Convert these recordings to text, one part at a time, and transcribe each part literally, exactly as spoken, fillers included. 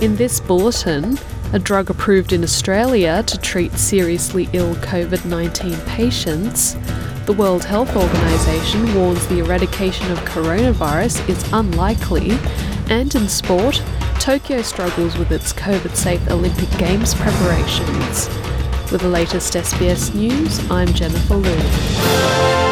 In this bulletin, a drug approved in Australia to treat seriously ill covid nineteen patients. The World Health Organization warns the eradication of coronavirus is unlikely. And in sport, Tokyo struggles with its COVID-safe Olympic Games preparations. With the latest S B S News, I'm Jennifer Liu.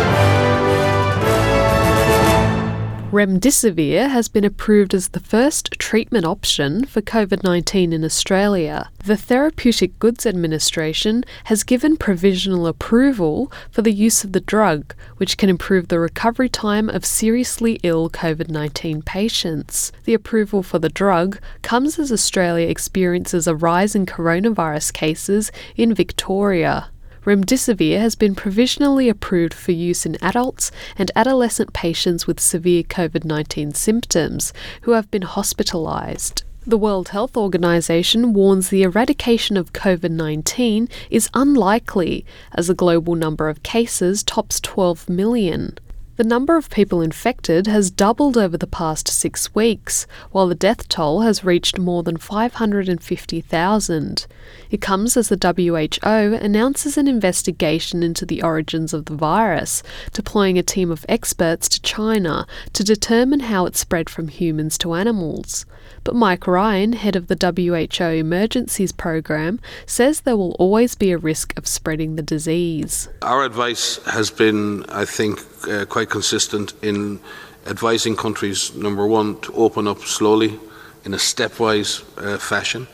Remdesivir has been approved as the first treatment option for covid nineteen in Australia. The Therapeutic Goods Administration has given provisional approval for the use of the drug, which can improve the recovery time of seriously ill covid nineteen patients. The approval for the drug comes as Australia experiences a rise in coronavirus cases in Victoria. Remdesivir has been provisionally approved for use in adults and adolescent patients with severe covid nineteen symptoms who have been hospitalised. The World Health Organization warns the eradication of covid nineteen is unlikely as the global number of cases tops twelve million. The number of people infected has doubled over the past six weeks, while the death toll has reached more than five hundred fifty thousand. It comes as the W H O announces an investigation into the origins of the virus, deploying a team of experts to China to determine how it spread from humans to animals. But Mike Ryan, head of the W H O Emergencies Program, says there will always be a risk of spreading the disease. Our advice has been, I think, uh, quite consistent in advising countries, number one, to open up slowly in a stepwise uh, fashion,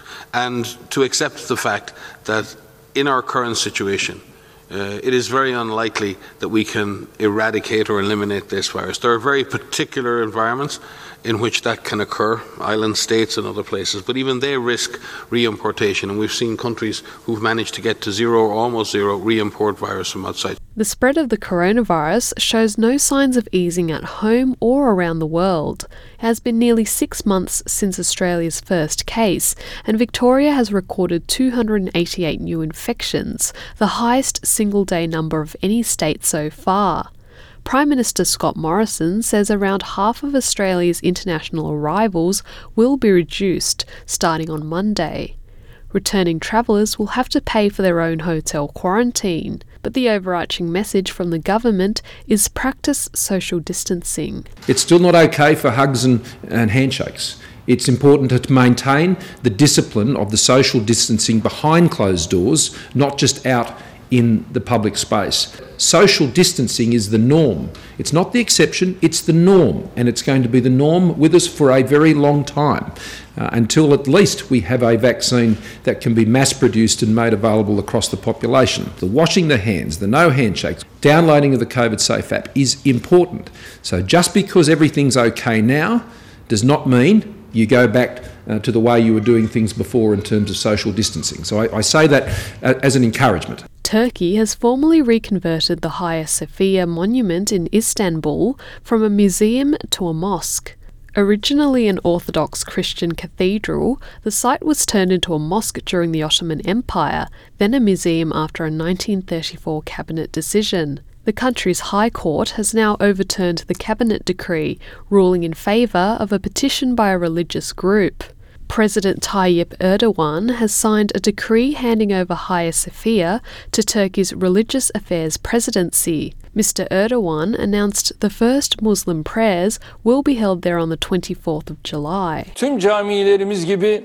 and to accept the fact that in our current situation, Uh, it is very unlikely that we can eradicate or eliminate this virus. There are very particular environments in which that can occur, island states and other places, but even they risk re-importation, and we've seen countries who've managed to get to zero or almost zero re-import virus from outside. The spread of the coronavirus shows no signs of easing at home or around the world. It has been nearly six months since Australia's first case, and Victoria has recorded two hundred eighty-eight new infections, the highest single-day number of any state so far. Prime Minister Scott Morrison says around half of Australia's international arrivals will be reduced starting on Monday. Returning travellers will have to pay for their own hotel quarantine, but the overarching message from the government is practice social distancing. It's still not okay for hugs and, and handshakes. It's important to maintain the discipline of the social distancing behind closed doors, not just out in the public space. Social distancing is the norm. It's not the exception, it's the norm, and it's going to be the norm with us for a very long time, uh, until at least we have a vaccine that can be mass-produced and made available across the population. The washing the hands, the no handshakes, downloading of the COVID Safe app is important. So just because everything's okay now does not mean you go back uh, to the way you were doing things before in terms of social distancing. So I, I say that uh, as an encouragement. Turkey has formally reconverted the Hagia Sophia monument in Istanbul from a museum to a mosque. Originally an Orthodox Christian cathedral, the site was turned into a mosque during the Ottoman Empire, then a museum after a nineteen thirty-four cabinet decision. The country's High Court has now overturned the cabinet decree, ruling in favour of a petition by a religious group. President Tayyip Erdogan has signed a decree handing over Hagia Sophia to Turkey's Religious Affairs Presidency. Mister Erdogan announced the first Muslim prayers will be held there on the twenty-fourth of July. Tüm camilerimiz gibi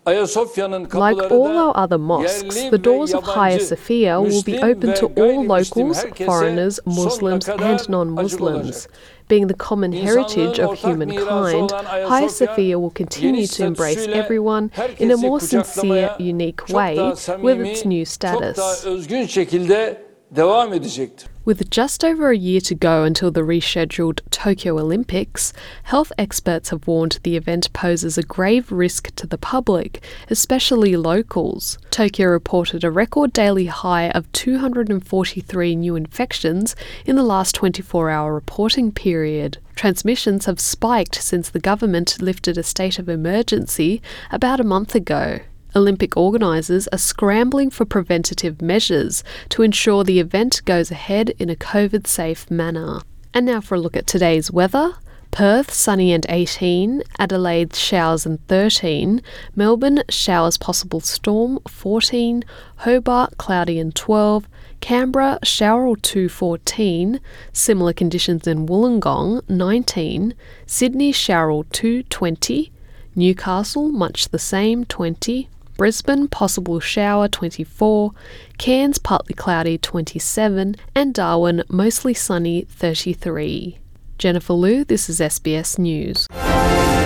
Like all our other mosques, the doors of Hagia Sophia will be open to all locals, foreigners, Muslims and non-Muslims. Being the common heritage of humankind, Hagia Sophia will continue to embrace everyone in a more sincere, unique way with its new status. With just over a year to go until the rescheduled Tokyo Olympics, health experts have warned the event poses a grave risk to the public, especially locals. Tokyo reported a record daily high of two hundred forty-three new infections in the last twenty-four hour reporting period. Transmissions have spiked since the government lifted a state of emergency about a month ago. Olympic organisers are scrambling for preventative measures to ensure the event goes ahead in a COVID-safe manner. And now for a look at today's weather. Perth, sunny and eighteen. Adelaide, showers and thirteen. Melbourne, showers possible storm, fourteen. Hobart, cloudy and twelve. Canberra, shower or two, fourteen. Similar conditions in Wollongong, nineteen. Sydney, shower or two, twenty. Newcastle, much the same, twenty. Brisbane, possible shower, twenty-four. Cairns, partly cloudy, twenty-seven. And Darwin, mostly sunny, thirty-three. Jennifer Liu, this is S B S News.